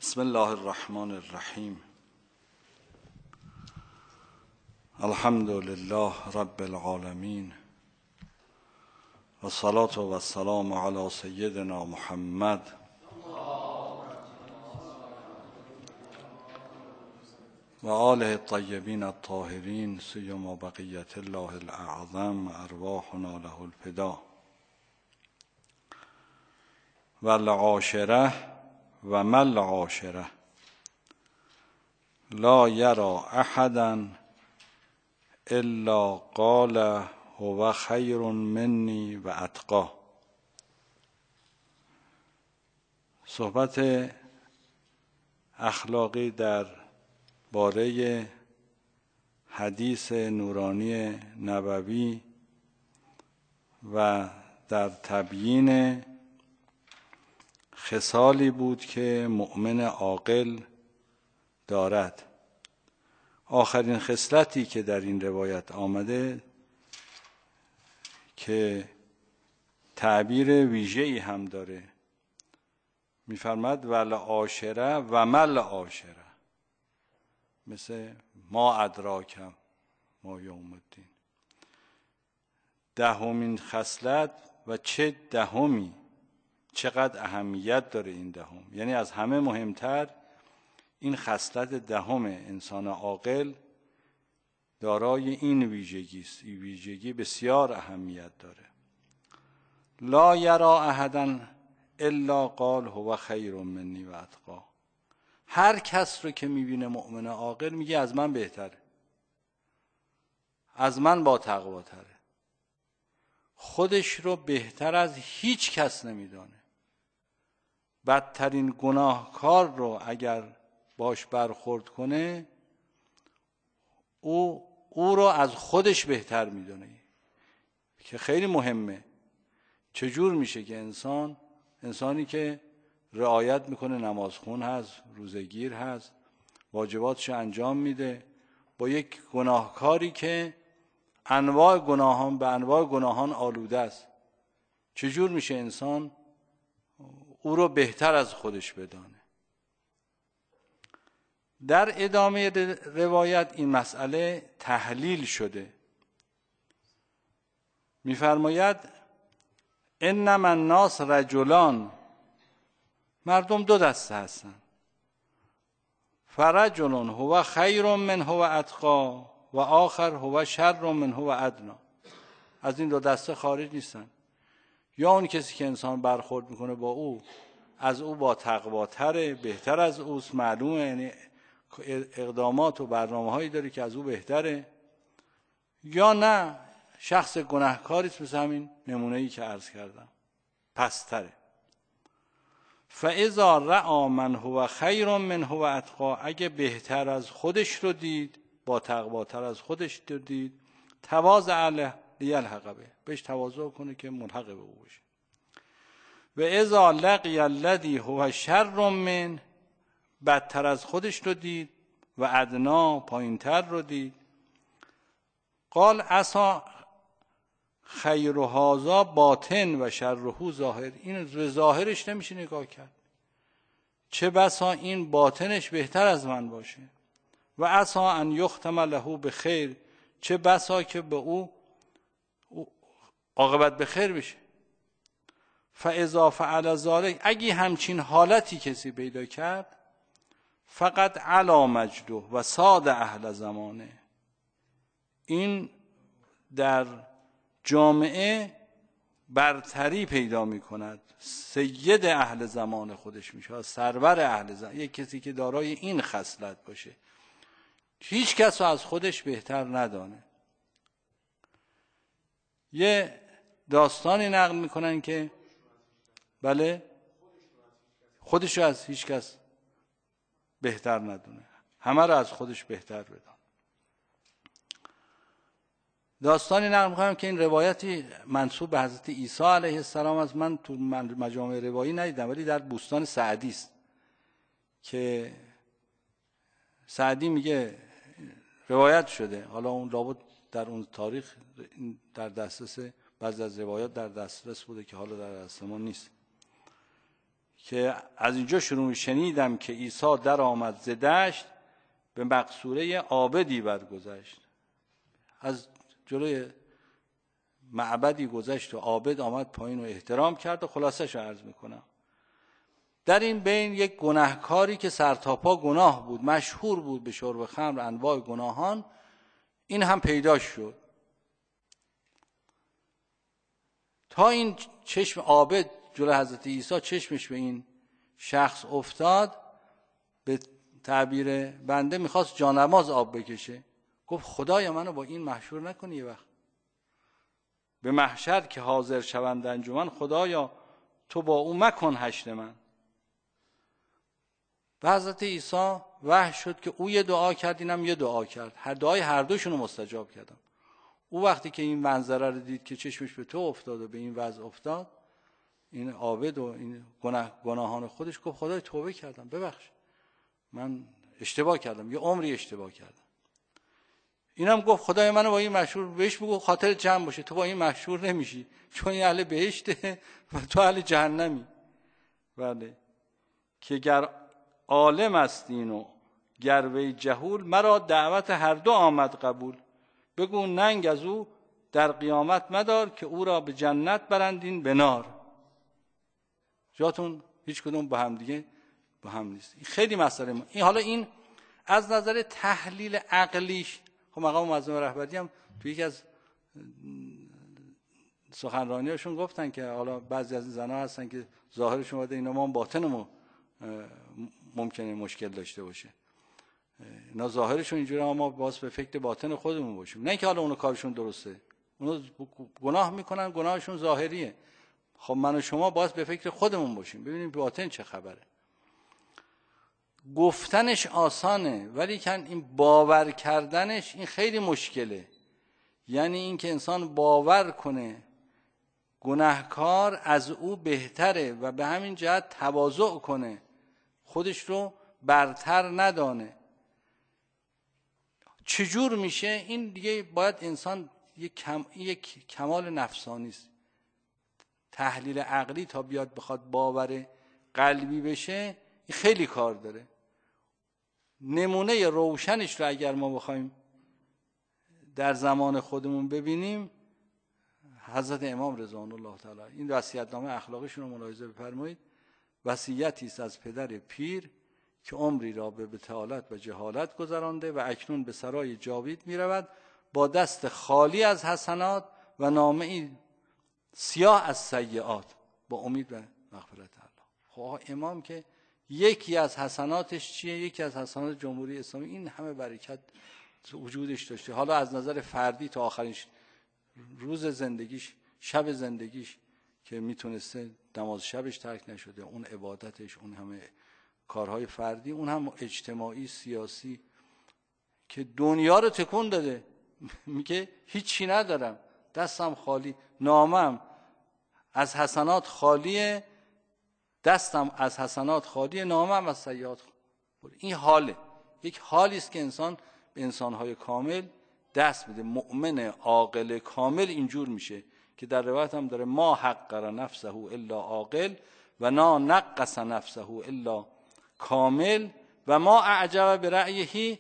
بسم الله الرحمن الرحیم. الحمد لله رب العالمین و الصلاة و السلام علی سیدنا محمد و آله الطیبین الطاهرین سیما بقیة الله الاعظم ارواحنا له الفدا. و العاشره و ما العاشره لا یرى احدا الا قال هو خیر منی و اتقی. صحبت اخلاقی در باره حدیث نورانی نبوی و در تبیین خصالی بود که مؤمن عاقل دارد. آخرین خصلتی که در این روایت آمده که تعبیر ویژه‌ای هم داره، می‌فرماد والعاشره و ما العاشره، مثل ما ادراکم ما یوم الدین. دهمین خصلت و چه دهمی، چقدر اهمیت داره این دهم. یعنی از همه مهمتر این خصلت دهم انسان عاقل دارای این ویژگی است. این ویژگی بسیار اهمیت داره. لا یرا احدا الا قال هو خیر منی و اتقی. هر کس رو که میبینه مؤمن عاقل میگه از من بهتره، از من با تقواتره. خودش رو بهتر از هیچ کس نمیدانه. بدترین گناهکار رو اگر باش برخورد کنه او رو از خودش بهتر میدونه، که خیلی مهمه. چجور میشه که انسانی که رعایت میکنه، نمازخون هست، روزگیر هست، واجباتش انجام میده، با یک گناهکاری که انواع گناهان به انواع گناهان آلوده است، چجور میشه انسان او رو بهتر از خودش بدانه؟ در ادامه روایت این مسئله تحلیل شده. می‌فرماید انما الناس رجلان، مردم دو دسته هستن. فرجل هو خیر منه و اتقی و آخر هو شر منه و ادنی. از این دو دسته خارج نیستن. یا اون کسی که انسان برخورد میکنه با او از او با تقواتره، بهتر از اوست، معلومه، یعنی اقدامات و برنامه‌هایی داره که از او بهتره، یا نه شخص گناهکاری است مثل همین نمونه‌ای که عرض کردم، پستره. فاذا رأى من هو خیر منه و اتقی، اگه بهتر از خودش رو دید، با تقواتر از خودش رو دید، تواضع له لیلحق به، بهش تواضع کنه که ملحق به او بشه. و اذا لقی الذی هو شر من، بدتر از خودش رو دید، و ادنا، پایینتر رو دید، قال عسى خیر هذا باطن و شره ظاهر. این به ظاهرش نمیشه نگاه کرد، چه بسا این باطنش بهتر از من باشه. و عسى ان یختم له بخیر، چه بسا که به او عاقبت به خیر بشه. فاذا فعل ذلک، اگه همچین حالتی کسی پیدا کرد، فقط علی مجده و ساد اهل زمانه، این در جامعه برتری پیدا می کند، سید اهل زمان خودش میشه، سرور اهل زمان. یک کسی که دارای این خصلت باشه، هیچ کس رو از خودش بهتر ندانه. یه داستانی نقل میکنن که بله، خودش رو از هیچ کس بهتر ندونه، همه رو از خودش بهتر بدان. داستانی نقل میکنم که این روایتی منسوب به حضرت عیسی علیه السلام است. من تو مجامع روایی ندیدم، ولی در بوستان سعدی است که سعدی میگه روایت شده، حالا اون لابد در اون تاریخ در دسترس بعضی از روایات در دسترس بوده که حالا در دست ما نیست، که از اینجا شروع شنیدم که عیسی در آمد ز دشت، به مقصوره عابدی برگذشت. از جلوی معبدی گذشت و عابد آمد پایین و احترام کرد و خلاصش رو عرض میکنم. در این بین یک گناهکاری که سرتاپا گناه بود، مشهور بود به شرب خمر، انواع گناهان، این هم پیدا شد. تا این چشم عابد جلو حضرت عیسی چشمش به این شخص افتاد، به تعبیر بنده میخواست جانماز آب بکشه. گفت خدایا منو با این محشور نکنی یه وقت به محشر که حاضر شوند انجمن، خدایا تو با او مکن حشر من. و حضرت عیسی وحی شد که او یه دعا کرد، اینم یه دعا کرد، هر دعای هر دوشون رو مستجاب کردم. او وقتی که این منظره رو دید که چشمش به تو افتاد و به این وضع افتاد، این عابد و این گناهان خودش، گفت خدای توبه کردم، ببخش من اشتباه کردم، یه عمری اشتباه کردم. اینم گفت خدای منو با این محشور، بهش بگو خاطر جمع باشه، تو با این محشور نمیشی، چون این اهل بهشته و تو اهل جهنمی. بله، که گر عالم استین و گر وی جهول، مرا دعوت هر دو آمد قبول. بگو ننگ از او در قیامت مدار، که او را به جنت برندین به نار. جاتون هیچ کدوم با هم دیگه با هم نیست. این خیلی مسئله این. حالا این از نظر تحلیل عقلیش، خب مقام معظم رهبری هم توی یکی از سخنرانیاشون گفتن که حالا بعضی از زنها هستن که ظاهرشون بوده اینا، ما باطنمون ممکنه مشکل داشته باشه، اینا ظاهرشون اینجوری، اما باز به فکر باطن خودمون باشیم. نه که حالا اونو کارشون درسته، اونو گناه میکنن، گناهشون ظاهریه. خب من و شما باز به فکر خودمون باشیم، ببینیم باطن چه خبره. گفتنش آسانه، ولی کن این باور کردنش این خیلی مشکله. یعنی این که انسان باور کنه گناهکار از او بهتره و به همین جهت تواضع کنه، خودش رو برتر ندانه. چجور میشه این دیگه؟ باید انسان یک کمال نفسانی است. تحلیل عقلی تا بیاد بخواد باور قلبی بشه، این خیلی کار داره. نمونه روشنش رو اگر ما بخوایم در زمان خودمون ببینیم، حضرت امام رضوان الله تعالی، این وصیت‌نامه اخلاقیشون رو ملاحظه بفرمایید. وصیتی است از پدر پیر که عمری را به بطالت و جهالت گذرانده و اکنون به سرای جاوید می رود با دست خالی از حسنات و نامه‌ای سیاه از سیئات، با امید به مغفرت الله. خب امام که یکی از حسناتش چیه؟ یکی از حسنات جمهوری اسلامی این همه برکت وجودش داشته. حالا از نظر فردی تا آخرین روز زندگیش، شب زندگیش که میتونسته نماز شبش ترک نشده، اون عبادتش، اون همه کارهای فردی، اون هم اجتماعی، سیاسی، که دنیا رو تکون داده. میگه هیچی ندارم، دستم خالی، نامم از حسنات خالیه، دستم از حسنات خالیه، نامم از سیئات خالیه. این حاله، یک حالی است که انسان به انسانهای کامل دست میده. مؤمن عاقل کامل اینجور میشه که در روایت هم داره ما حقر نفسه الا عاقل و نا نقص نفسه الا کامل و ما اعجب برأیه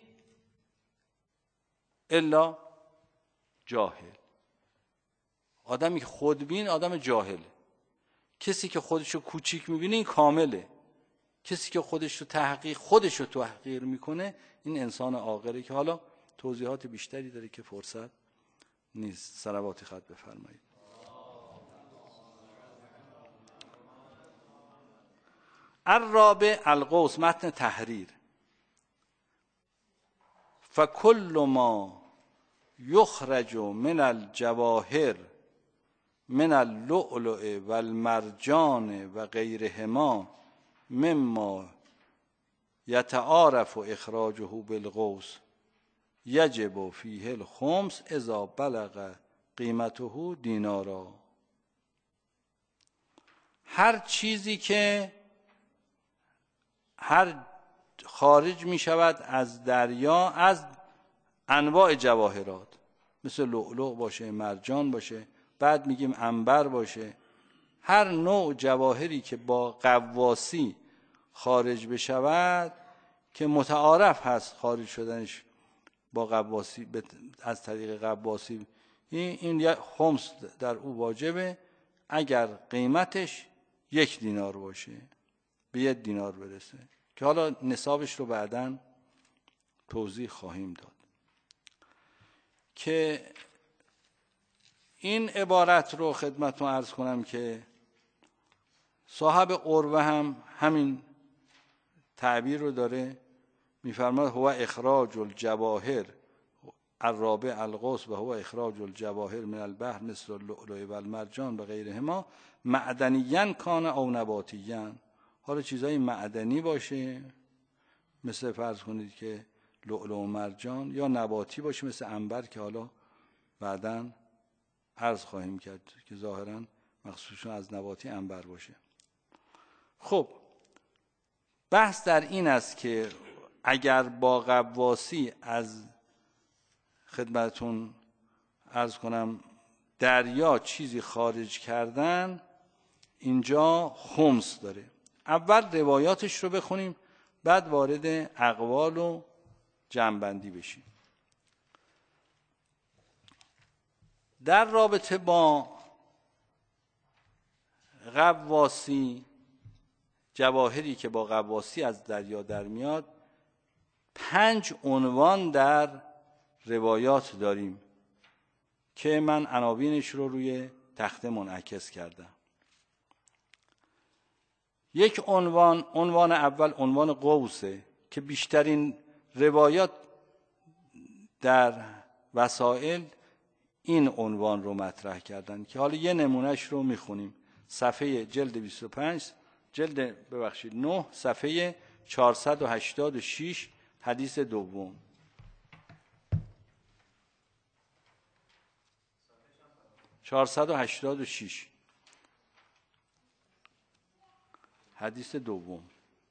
الا جاهل. آدمی که خودبین آدم جاهله. کسی که خودشو کوچیک میبینه این کامله. کسی که خودشو تحقیر میکنه این انسان عاقله، که حالا توضیحات بیشتری داره که فرصت نیست. صلوات خط بفرمایید. الرابع القوس، متن تحریر. فکل ما یخرج من الجواهر من اللؤلؤ والمرجان و غیرهما مما یتعارف اخراجه بالقوس یجب فیه الخمس اذا بلغ قیمته دینارا. هر چیزی که خارج می شود از دریا، از انواع جواهرات، مثل لؤلؤ باشه، مرجان باشه، بعد میگیم عنبر باشه، هر نوع جواهری که با غواصی خارج بشود که متعارف هست خارج شدنش با غواصی از طریق غواصی، این خمس در او واجبه اگر قیمتش 1 دینار باشه، به 1 دینار برسه، که حالا نصابش رو بعداً توضیح خواهیم داد. که این عبارت رو خدمتتون عرض کنم که صاحب قروه هم همین تعبیر رو داره، میفرماد هو اخراج الجواهر الرابع الغوث و هو اخراج الجواهر من البحر مثل اللؤلؤ و المرجان و غیرهما معدنیاً کان او نباتیاً. حالا چیزای معدنی باشه مثل فرض کنید که لؤلؤ و مرجان، یا نباتی باشه مثل عنبر که حالا بعداً عرض خواهیم کرد که ظاهراً مخصوصشون از نباتی عنبر باشه. خب بحث در این است که اگر با غواصی از خدمتون عرض کنم دریا چیزی خارج کردن، اینجا خمس داره. اول روایاتش رو بخونیم، بعد وارد اقوال و جمع‌بندی بشیم. در رابطه با غواصی، جواهری که با غواصی از دریا در میاد، 5 عنوان در روایات داریم که من عناوینش رو روی تخته منعکس کردم. یک عنوان اول عنوان قوسه که بیشترین روایات در وسائل این عنوان رو مطرح کردن، که حالا یه نمونهش رو میخونیم. صفحه جلد 25 9 صفحه 486 حدیث دوم. (486) حدیث دوم.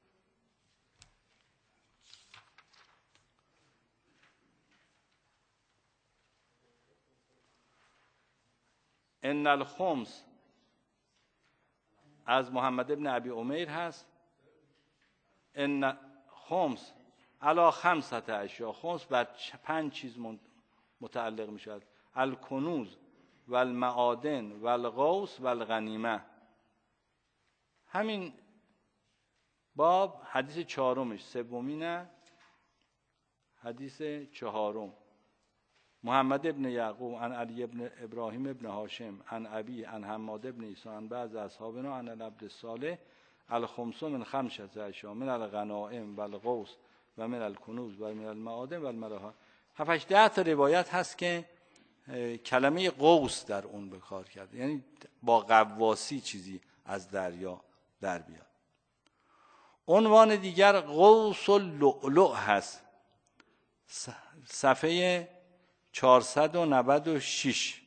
ان الخمس از محمد ابن ابی عمیر هست. ان خمس علی 5 اشیاء، خمس بر 5 چیز متعلق می شود: الکنوز و المعادن و الغوث و الغنیمه. همین باب حدیث 4، سومینه حدیث 4. محمد ابن یعقوب عن علی ابن ابراهیم ابن هاشم عن ابی عن حماد ابن عیسی عن بعض اصحابنا عن العبد الصالح الخمس من 5 اشیاء من الغنائم و الغوث و من الکنوز و من المعادن و الملاها. 7-8 تا روایت هست که کلمه قوس در اون به کار کرده، یعنی با غواصی چیزی از دریا در بیاد. عنوان دیگر قوس اللؤلؤ هست، صفحه 496.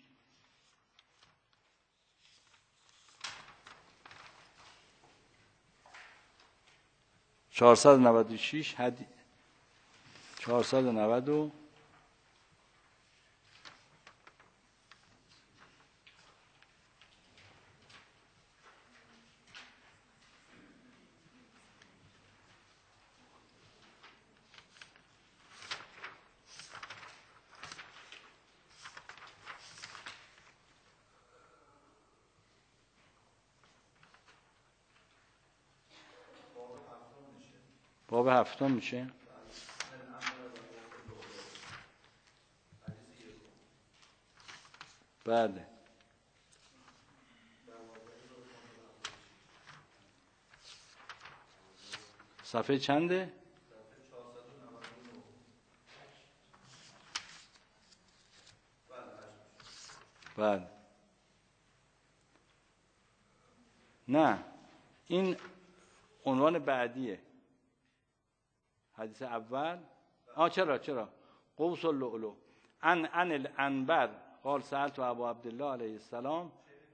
باب 7 میشه. بله. صفحه چنده؟ بله. نه، این عنوان بعدیه. حدیث اول چرا قوس اللؤلؤ عن العنبر قال سألت ابو عبدالله علیه السلام.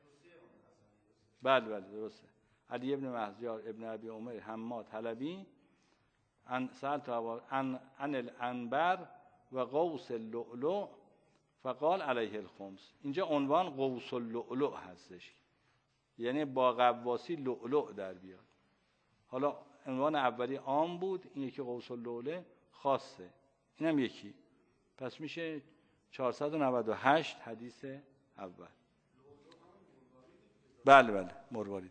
بله درسته. علی ابن مهزیار ابن ابی عمر حماد حلبی عن سألت ابو عن العنبر و قوس اللؤلؤ فقال علیه الخمس. اینجا عنوان قوس اللؤلؤ هستش. یعنی با غواصی لؤلؤ در بیاد. حالا عنوان اولی عام بود، این یکی قوس اللؤلؤ خاصه، اینم یکی. پس میشه 498 حدیث اول. بله مروارید.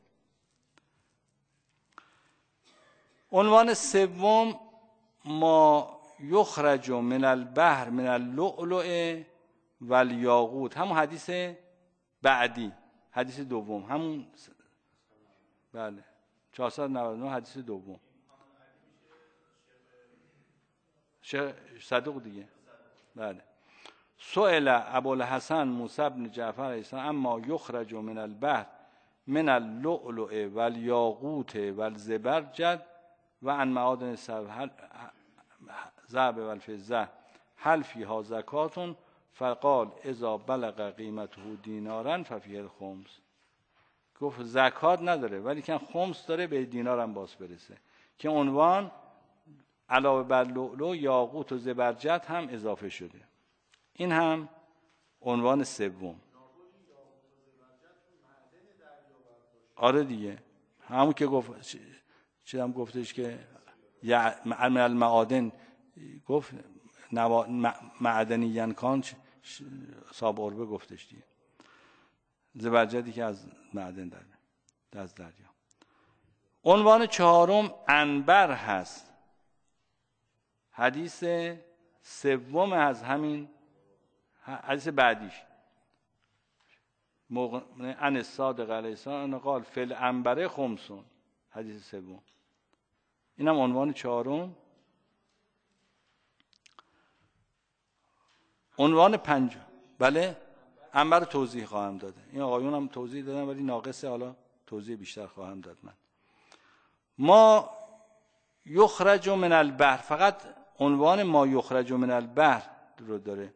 عنوان سوم ما یخرج من البحر من اللؤلؤ والیاقوت، همون حدیث بعدی، حدیث دوم، همون بله 499 حدیث دوم. صدوق دیگه. بله. سئل ابوالحسن موسی بن جعفر علیه السلام اما یخرج من البحر من اللؤلؤ والیاقوت والزبرجد و عن معادن الذهب والفضه هل فیها زکات؟ فقال اذا بلغ قیمته دینارا ففیه الخمس. گفت زکات نداره ولی که خمس داره، به دینار هم باز برسه، که عنوان علاوه بر لؤلؤ یاقوت و زبرجد هم اضافه شده. این هم عنوان سوم. آره دیگه، همون که گفت چیزم گفتش که من المعادن، گفت معدنی ینکان صاحب عربه گفتش دیگه، زبرجدی که از معدن از دریا. عنوان چهارم عنبر هست، حدیث سوم از همین حدیث بعدیش. عن الصادق علیه السلام قال فی العنبر خمسون، حدیث سوم. اینم عنوان چهارم. عنوان پنجم، بله، عنبر توضیح خواهم داده. این آقایون هم توضیح دادن ولی ناقصه، حالا توضیح بیشتر خواهم داد من. ما یخرج من البحر، فقط عنوان ما یخرج من البحر رو داره.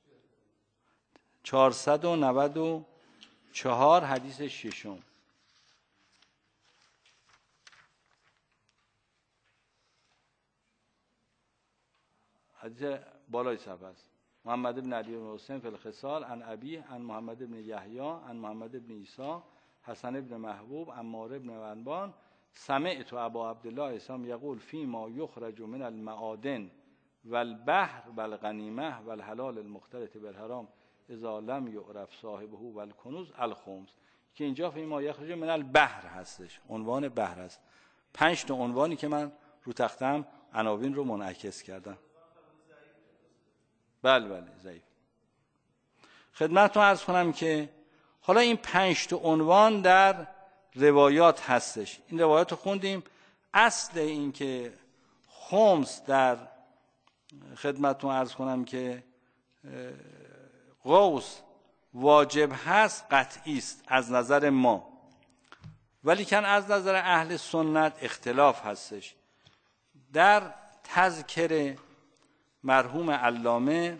494 حدیث ششم. حدیث بالای صفحه است. محمد بن علی بن حسین فی الخصال عن ابیه عن محمد بن یحیی عن محمد بن عیسی حسن بن محبوب عمار بن ونبان سمعت ابا عبدالله اسلام یقول فی ما یخرج من المعادن والبحر والغنیمه والحلال المختلط بالحرام اذا لم یعرف صاحبه والکنوز الخمس، که اینجا فی ما یخرج من البحر هستش، عنوان بحر هست. 5 تا عنوانی که من رو تختم عناوین رو منعکس کردم. بله ضعیف. خدمتتون عرض کنم که حالا این 5 تا عنوان در روایات هستش. این روایات رو خوندیم. اصل این که خمس در خدمتتون عرض کنم که قوس واجب هست قطعی است از نظر ما، ولی کن از نظر اهل سنت اختلاف هستش. در تذکر مرحوم علامه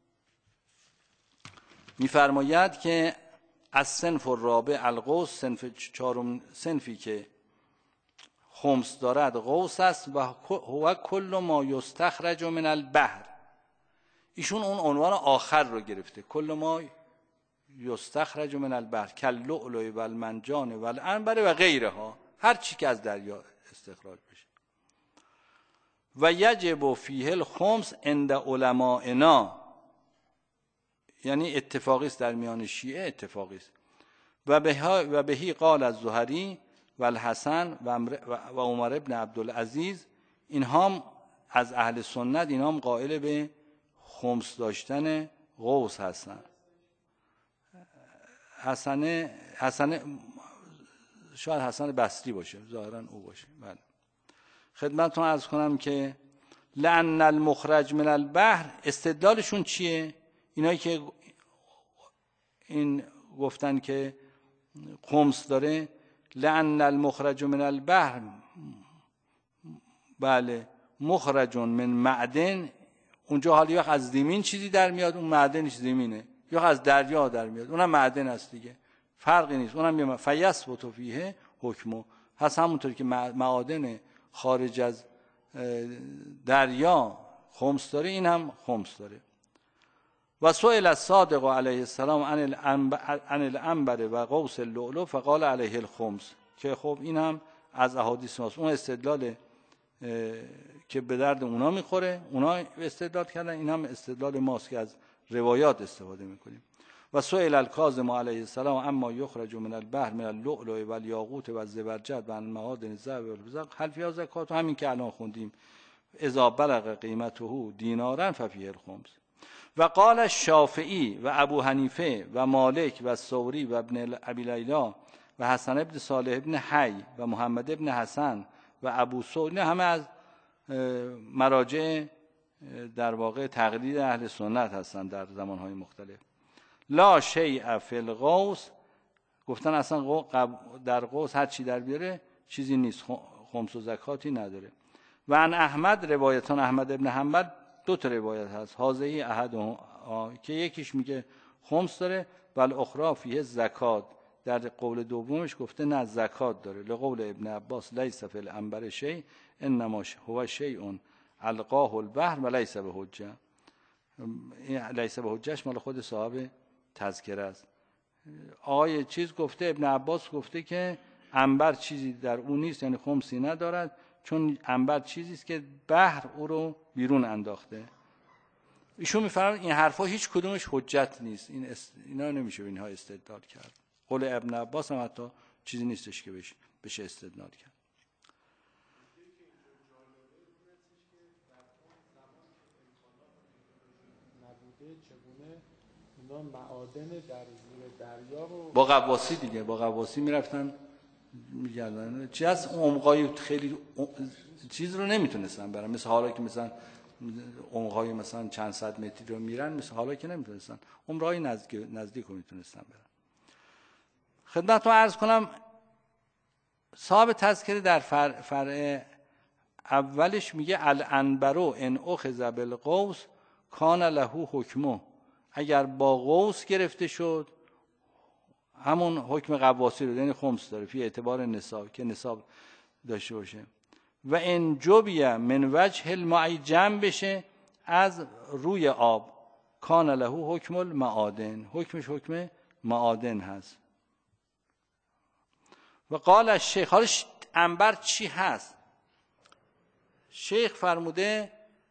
می‌فرماید که از صنف الرابع القوس، صنف چهارم صنفی که خمس دارد قوس است و هو کل ما یستخرج من البحر. ایشون اون عنوان آخر رو گرفته، کل ما یستخرج من البحر کاللؤلؤ والمرجان والعنبر و غیرها، هر چی که از دریا استخراج بشه. و یجب فیه الخمس عند علمائنا، یعنی اتفاقی است در میان شیعه، اتفاقی است. و بهی قال الزهری و الحسن و عمر ابن عبدالعزیز، اینها از اهل سنت، اینها هم قائل به خمس داشتن قوس هستن. حسن شاید حسن بصری باشه، ظاهرا او باشه. بله. خدمتتون عرض کنم که لأن المخرج من البحر، استدلالشون چیه؟ اینایی که این گفتن که خمس داره، لأن المخرج من البحر، بله، مخرج من معدن، اونجا حالی وقت از زمین چیزی در میاد، اون معدنش زمینه، یا از دریا در میاد، اونم معدن است دیگه، فرقی نیست. اونم فیثبت فیه حکمه، هست همونطوری که معادن خارج از دریا خمس داره، این هم خمس داره. و سئل الصادق علیه السلام عن العنبر و قوس اللؤلؤ فقال علیه الخمس، که خب این هم از احادیث ماست. اون استدلال که به درد اونا میخوره، اونا استدلال کردن، این هم استدلال ماست که از روایات استفاده میکنیم. و سئل الکاظم علیه السلام اما یخرج من البحر من اللؤلؤ و الیاقوت و الزبرجد و المعادن الذهب والفضه هل فیها زکات، همین که الان خوندیم، اذا بلغ قیمته دینارا ففیه الخمس. و قال الشافعی و ابو حنیفه و مالک و الثوری و ابن ابی لیلا و حسن ابن صالح ابن حی و محمد ابن حسن و ابو ثور، نه همه از مراجع در واقع تقلید اهل سنت هستند در زمانهای مختلف. لا شیء فی القوس، گفتن اصلا در قوس هر چی در بیاره چیزی نیست، خمس و زکاتی نداره. و عن احمد، روایتان احمد ابن حنبل دو تا روایت هست، هازهی احد که یکیش میگه خمس داره و الاخری فیه زکات، در قول دومش گفته نه زکات داره، لقول ابن عباس لیس فی العنبر شیء انما هو شیء القاه البحر و لیس بحجه. این لیس بحجهش مال خود صاحب تذکره است. آقای چیز گفته، ابن عباس گفته که عنبر چیزی در اون نیست، یعنی خمسی ندارد، چون عنبر چیزی است که بحر او رو بیرون انداخته. ایشون میفرماید این حرفا هیچ کدومش حجت نیست، اینا نمیشه به اینها استدلال کرد. قول ابن عباس هم حتی چیزی نیستش که بشه استدلال کرد. معادن در زیر دریا رو با غواصی دیگه، با غواصی میرفتن میگردن، چی از عمقای خیلی چیز رو نمیتونستن برن، مثل حالا که مثلا عمقای مثلا چند صد متری رو میرن، مثل حالا که نمیتونستن، عمقای نزدیک رو میتونستن برن. خدمتتون عرض کنم صاحب تذکره در فرع اولش میگه العنبر ان اخذ بالقوس کان له حکمه، اگر با قوس گرفته شد همون حکم قواسی رو، یعنی خمس داره فی اعتبار نصاب، که نصاب داشته باشه. و ان جبیه من وجه الماء، جمع بشه از روی آب، کان له حکم المعادن، حکمش حکم معادن هست. و قال الشیخ، حالا عنبر چی هست؟ شیخ فرموده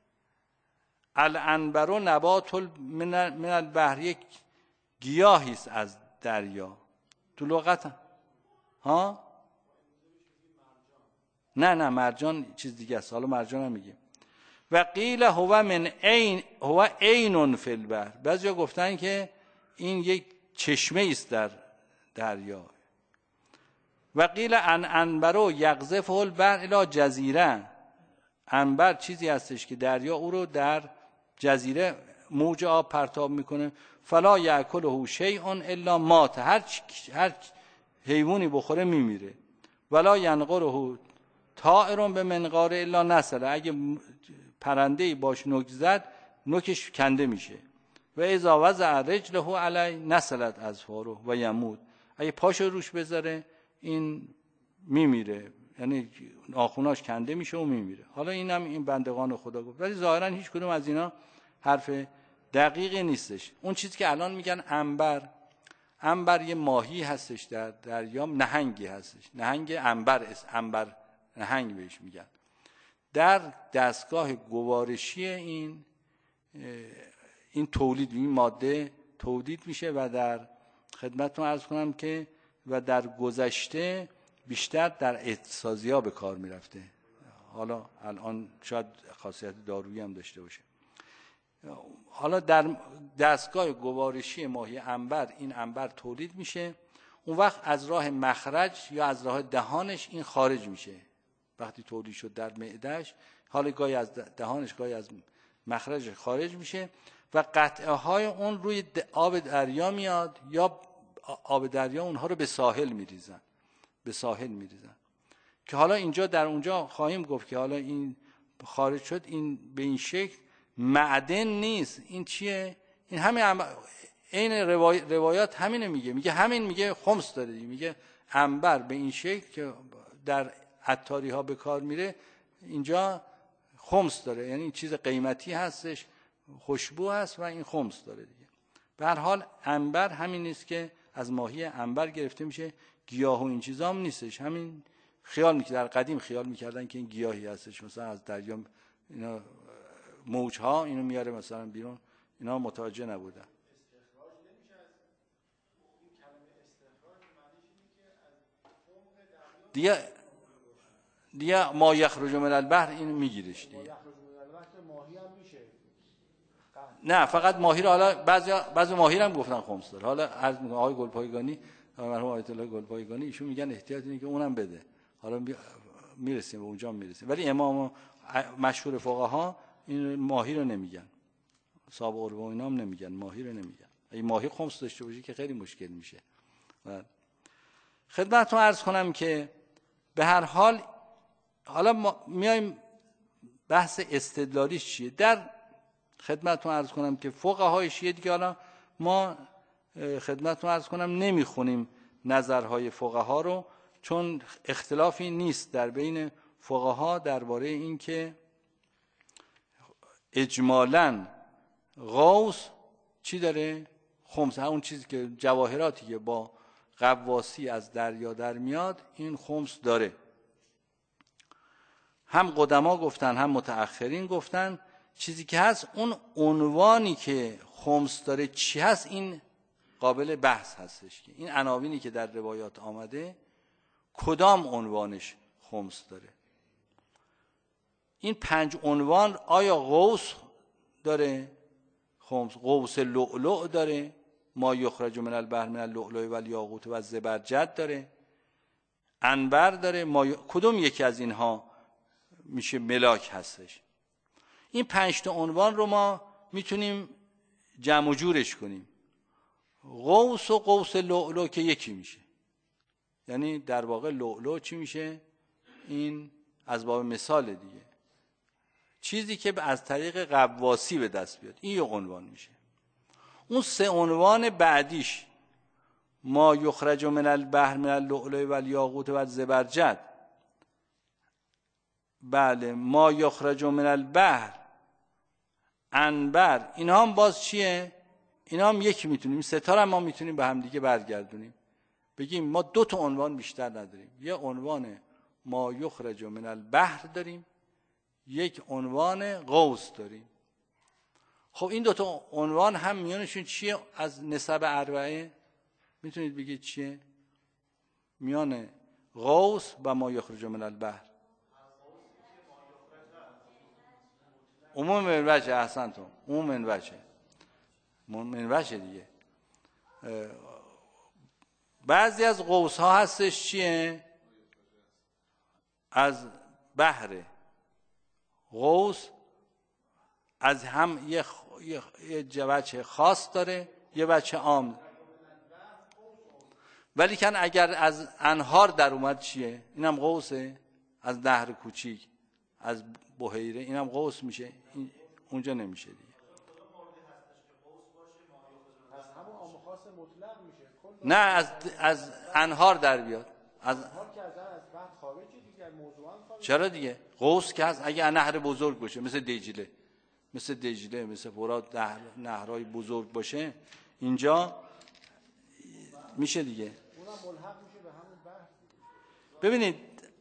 العنبر نبات من البحر، یک گیاهی است از دریا. تو لغت ها نه مرجان چیز دیگه است، حالا مرجان هم میگیم. و قیل هو من عین، هو عین فی البحر، بعضیا گفتن که این یک چشمه است در دریا. و قیل ان عنبر یقذف البحر الی جزیره، عنبر چیزی هستش که دریا او رو در جزیره موج آب پرتاب میکنه. فلا یاکله شیء الا مات، هر حیوانی بخوره میمیره. ولا ینقره طائر بمنقار الا نسل، اگه پرنده‌ای باش نوک زد نوکش کنده میشه. و اذا وضع رجله علی نسلت اظفاره و یموت، اگه پاشو روش بذاره این میمیره، یعنی ناخوناش کنده میشه و میمیره. حالا اینم این بندگان خدا گفت، ولی ظاهرا هیچ کدوم از اینا حرف دقیقی نیستش. اون چیزی که الان میگن عنبر یه ماهی هستش در دریا، نهنگی هستش، نهنگ عنبر نهنگ بهش میگن. در دستگاه گوارشی این تولید، این ماده تولید میشه و در خدمتتون عرض کنم که و در گذشته بیشتر در اعتصازی‌ها به کار میرفته، حالا الان شاید خاصیت دارویی هم داشته باشه. حالا در دستگاه گوارشی ماهی عنبر این عنبر تولید میشه، اون وقت از راه مخرج یا از راه دهانش این خارج میشه. وقتی تولید شد در معدهش، حالا گاهی از دهانش گاهی از مخرج خارج میشه و قطعه های اون روی آب دریا میاد یا آب دریا اونها رو به ساحل میریزن، که حالا اینجا در اونجا خواهیم گفت که حالا این خارج شد، این به این شکل معدن نیست. این چیه؟ این همین این روایات همینه میگه همین میگه خمس داره، میگه عنبر به این شکل که در عطاری ها به کار میره اینجا خمس داره، یعنی این چیز قیمتی هستش خوشبو هست و این خمس داره دیگه. به هر حال عنبر همین نیست که از ماهی عنبر گرفته میشه، گیاه و این چیزا هم نیستش. همین خیال میکرد، در قدیم خیال میکردن که این گیاهی هستش، مثلا از دریا اینا موجها اینو میاره مثلا بیرون، اینا متوجه نبودن. دیگه ما یخرج من البحر اینو میگیرش دیگه. نه فقط ماهی رو، حالا بعضی ماهی هم گفتن خمس داره. حالا عرض میگم آقای گلپایگانی، مرحوم آیت الله گلپایگانی، ایشون میگن احتیاط اینه که اونم بده. حالا میرسیم به اونجا میرسیم. ولی امام مشهور فقها این ماهی رو نمیگن، صاحب عروه و اینا هم نمیگن، ماهی رو نمیگن. اگه ماهی خمس داشته باشه که خیلی مشکل میشه. خدمتتون عرض کنم که به هر حال حالا ما میایم بحث استدلالیش چیه. در خدمتتون عرض کنم که فقهای شیعه دیگه، حالا ما خدمتتون عرض کنم نمیخونیم نظرهای فقها رو، چون اختلافی نیست در بین فقها درباره این که اجمالاً غوث چی داره؟ خمس. اون چیزی که جواهراتی که با غواصی از دریا در میاد این خمس داره. هم قدما گفتن هم متأخرین گفتن چیزی که هست، اون عنوانی که خمس داره چی هست این قابل بحث هستش، که این عناوینی که در روایات آمده کدام عنوانش خمس داره. این 5 عنوان آیا غوث داره؟ خمس. غوث لؤلؤ داره، ما یخرج من البحر من اللؤلؤ و الیاقوت و الزبرجد داره، عنبر داره، کدوم یکی از اینها میشه ملاک هستش؟ این 5 تا عنوان رو ما میتونیم جمع و جورش کنیم. غوث و غوث لؤلؤ که یکی میشه، یعنی در واقع لؤلؤ چی میشه؟ این از باب مثال دیگه، چیزی که از طریق غواصی به دست بیاد، این یه عنوان میشه. اون 3 عنوان بعدیش ما یخرج من البحر من اللؤلؤ و الیاقوت و الزبرجد، بله، ما یخرج من البحر، عنبر، اینا هم باز چیه؟ اینا هم یکی میتونیم، 3 تا ما میتونیم به هم دیگه برگردونیم، بگیم ما 2 تا عنوان بیشتر نداریم. یه عنوان ما یخرج من البحر داریم، یک عنوان غوث داریم. خب این 2 تا عنوان هم میانشون چیه؟ از نسب اربعه میتونید بگید چیه؟ میان غوث و ما یخرج من البحر. عموم من وجه، احسنتم، عموم من وجه دیگه. بعضی از غوث ها هستش چیه؟ از بحر. غوث از هم یه وجه خاص داره، یه وجه عام. ولی کن اگر از انهار در اومد چیه؟ اینم غوثه، از نهر کوچیک، از بحیره، اینم غوث میشه، اونجا نمیشه دیگه. نه از انهار در بیاد، از چرا دیگه؟ غوث که هست اگه نهر بزرگ باشه، مثل دجله، مثل فرات، نهرهای بزرگ باشه، اینجا میشه دیگه. ببینید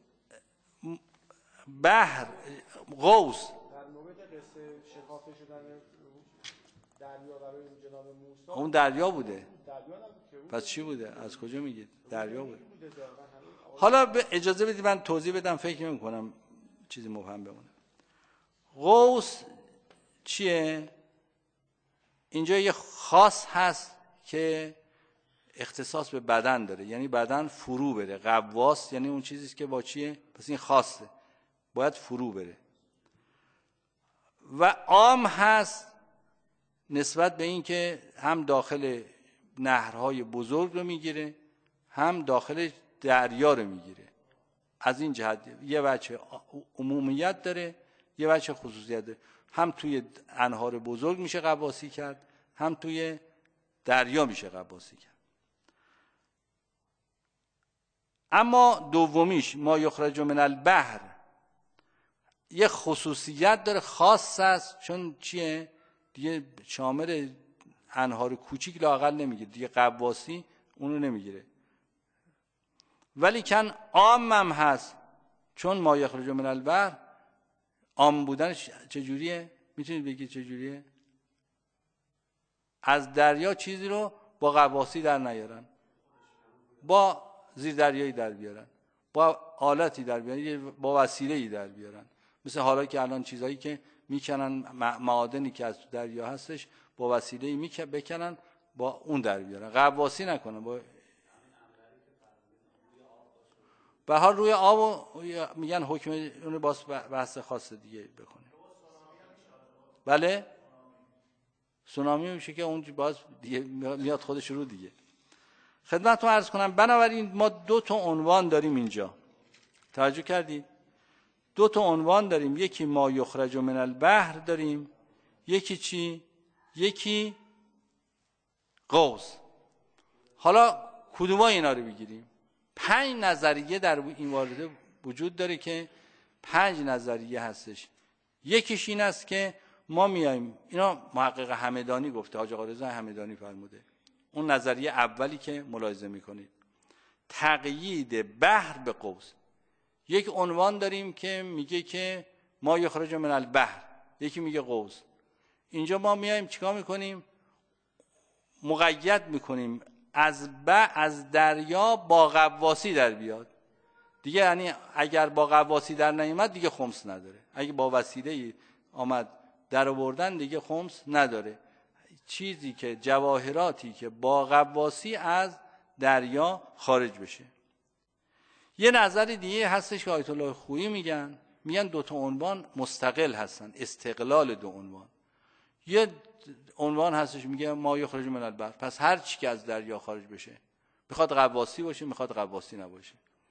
بحر، غوث در مورد قصه شکافته شدن دریا برای جناب موسی، اون دریا بوده. پس چی بوده؟ از کجا میگید؟ دریا بوده. حالا اجازه بدید من توضیح بدم، فکر نمی‌کنم چیزی مبهم بمونه. غوث چیه؟ اینجا یه خاص هست که اختصاص به بدن داره، یعنی بدن فرو بره. غواص یعنی اون چیزیست که با چیه؟ پس این خاصه، باید فرو بره. و عام هست نسبت به این که هم داخل نهرهای بزرگ رو میگیره، هم داخل دریا رو میگیره. از این جهت یه وجه عمومیت داره، یه وجه خصوصیت داره. هم توی انهار بزرگ میشه غواصی کرد، هم توی دریا میشه غواصی کرد. اما دومیش ما یخرج من البحر یه خصوصیت داره، خاص است، چون چیه؟ دیگه شامل انهار کوچیک لااقل نمیگیره، دیگه غواصی اونو نمیگیره. ولی کن عام هم هست، چون ما یخرج من البحر عام بودنش چجوریه؟ میتونید بگید چجوریه؟ از دریا چیزی رو با غواصی در نیارن، با زیر دریایی در بیارن، با آلاتی در بیارن، با وسیله‌ای در بیارن. مثل حالا که الان چیزایی که میکنن، معادنی که از دریا هستش با وسیله‌ای بکنن، با اون در بیارن، غواصی نکنن. با به حال روی آب میگن حکم اون باز بحث خاص دیگه بکنه. بله سونامی میشه که اون باز دیگه میاد خودش رو دیگه. خدمتتون عرض کنم بنابراین ما 2 تا عنوان داریم اینجا، توجه کردید؟ 2 تا عنوان داریم، یکی ما یخرج من البحر داریم، یکی چی؟ یکی غوث. حالا کدوم اینا رو بگیریم؟ 5 نظریه در این وارده وجود داره که 5 نظریه هستش. یکیش این است که ما میایم، اینا محقق همدانی گفته، حاج آقا رضا همدانی فرموده، اون نظریه اولی که ملاحظه میکنید، تقیید بحر به قوس. یک عنوان داریم که میگه که ما یخرج من البحر، یکی میگه قوس. اینجا ما میایم چیکار میکنیم؟ مقید میکنیم از دریا با غواصی در بیاد دیگه. یعنی اگر با غواصی در نیامد دیگه خمس نداره، اگه با وسیله آمد در آوردن دیگه خمس نداره. چیزی که جواهراتی که با غواصی از دریا خارج بشه. یه نظر دیگه هستش که آیت الله خویی میگن 2 تا عنوان مستقل هستن، استقلال 2 عنوان. یه عنوان هستش میگه ما یخرج من البحر، پس هر چی که از دریا خارج بشه، میخواد غواصی باشه میخواد غواصی نباشه،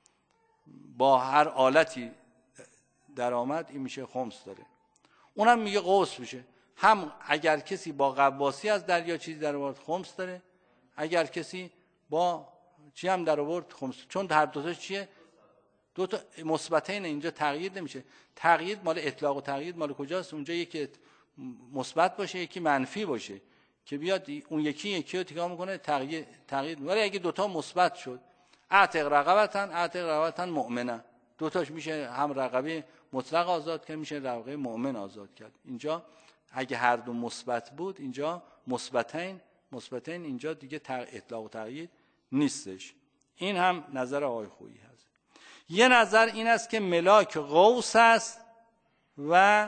با هر آلتی در آمد، این میشه خمس داره. اونم میگه قوس میشه، هم اگر کسی با غواصی از دریا چیزی در آورد خمس داره، اگر کسی با چی هم در آورد خمس. چون هر دو تا چیه؟ 2 تا مثبتین. اینجا تقیید نمیشه. تقیید مال اطلاق و تقیید مال کجاست؟ اونجا یکی مثبت باشه یکی منفی باشه که بیاد اون یکی رو تکرار میکنه تقیید. ولی اگه 2 تا مثبت شد، اعتق رقبتن مؤمنه، 2 تاش میشه هم رقبه مطلق آزاد کرد، میشه رقبه مؤمن آزاد کرد. اینجا اگه هر دو مثبت بود، اینجا مثبتین اینجا دیگه اطلاق و تقیید نیستش. این هم نظر آقای خویی هست. یه نظر این است که ملاک غوث است و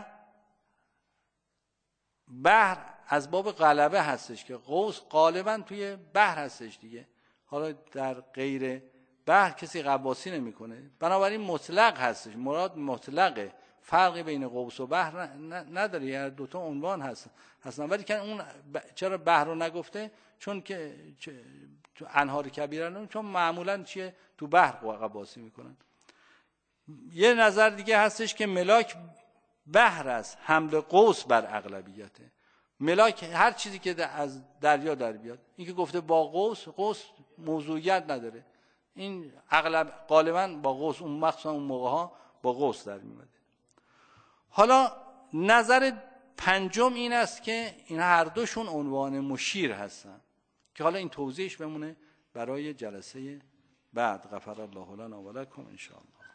بحر از باب غلبه هستش، که غوث غالبا توی بحر هستش دیگه. حالا در غیر بحر کسی غواصی نمیکنه، بنابراین مطلق هستش. مراد مطلقه، فرقی بین غوث و بحر نداره، یعنی 2 تا عنوان هستن. ولی که اون چرا بحر رو نگفته؟ چون که تو انهار کبیره، چون معمولا چیه تو بحر غواصی میکنن. یه نظر دیگه هستش که ملاک بحر است، حمل قوس بر اغلبیته. ملاک هر چیزی که از دریا در بیاد. این که گفته با قوس موضوعیت نداره، این غالبا با قوس، اون مخصوصا اون موقع ها با قوس در میمده. حالا نظر پنجم این است که این هر دوشون عنوان مشیر هستن، که حالا این توضیحش بمونه برای جلسه بعد. غفر الله لنا و لکم ان شاء الله.